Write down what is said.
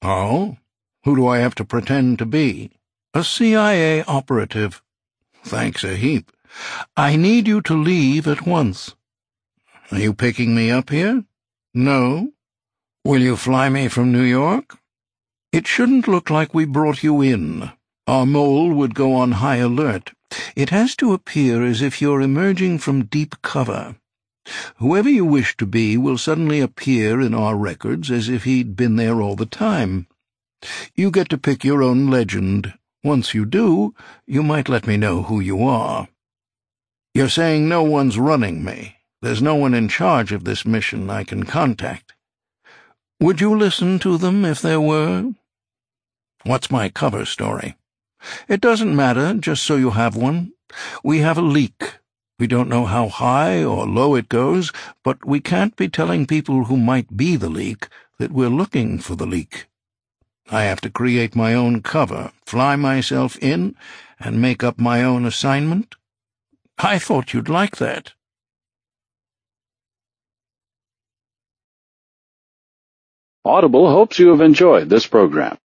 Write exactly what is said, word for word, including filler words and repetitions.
Oh? Who do I have to pretend to be? A C I A operative. Thanks a heap. I need you to leave at once. Are you picking me up here? No. Will you fly me from New York? It shouldn't look like we brought you in. Our mole would go on high alert. It has to appear as if you're emerging from deep cover. Whoever you wish to be will suddenly appear in our records as if he'd been there all the time. You get to pick your own legend. Once you do, you might let me know who you are. You're saying no one's running me. There's no one in charge of this mission I can contact. Would you listen to them if there were? What's my cover story? It doesn't matter, just so you have one. We have a leak. We don't know how high or low it goes, but we can't be telling people who might be the leak that we're looking for the leak. I have to create my own cover, fly myself in, and make up my own assignment. I thought you'd like that. Audible hopes you have enjoyed this program.